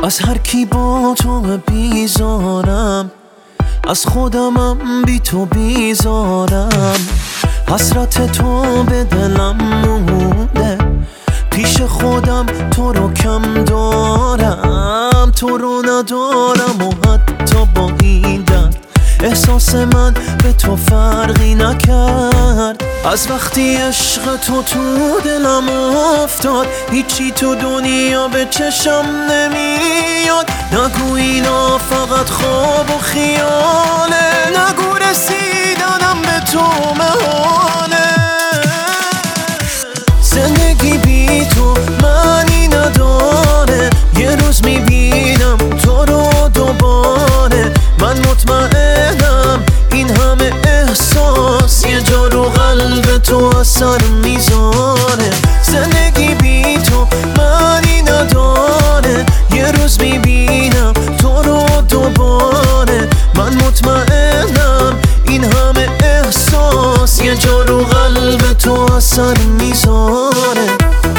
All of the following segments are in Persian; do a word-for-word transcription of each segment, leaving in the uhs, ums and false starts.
از هر کی با تو بیزارم، از خودمم بی تو بیزارم. حسرت تو به دلم مونده، پیش خودم تو رو کم دارم. تو رو ندارم و حتی با این درد احساس من به تو فرقی نکرد. از وقتی عشق تو تو دلم افتاد، هیچی تو دنیا به چشم نمیاد. نگو اینا فقط خواب و خیاله، نگو رسیدنم به تو محاله. زندگی بی تو معنی نداره، یه روز میبینم تو رو دوباره. من مطمئنم این همه احساس یه جا رو قلب تو اثر میذاره. زندگی بی تو معنی نداره، یه روز میبینم تو رو دوباره. من مطمئنم این همه احساس یه جا رو قلب تو اثر میذاره.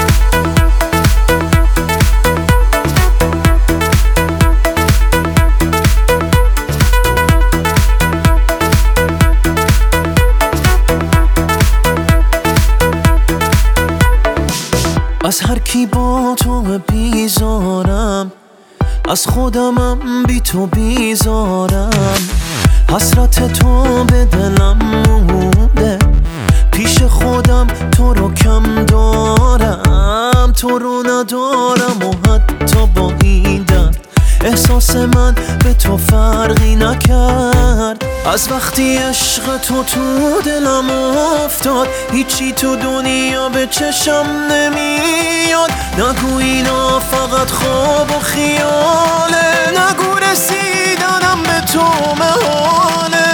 از هر کی با تو بیزارم، از خودمم بی تو بیزارم. حسرت تو به دلم مونده، پیش خودم تو رو کم دارم. تو رو ندارم و حتی با این درد احساس من به تو فرقی نکرد. از وقتی عشق تو تو دلم افتاد، هیچی تو دنیا به چشم نمیاد. نگو اینا فقط خواب و خیاله، نگو رسیدنم به تو محاله.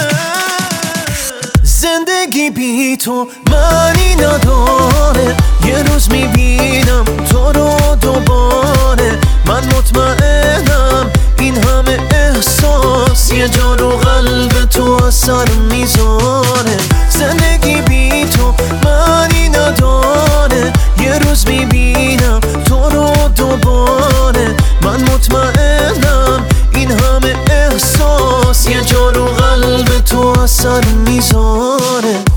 زندگی بی تو معنی نداره، یه روز میبینم تو رو دوباره. من مطمئنم این همه احساس یه جا رو قلب تو اثر میذاره. زندگی بی تو معنی نداره، یه روز میبینم تو رو دوباره. من مطمئنم این همه احساس یه جا رو قلب تو اثر میذاره.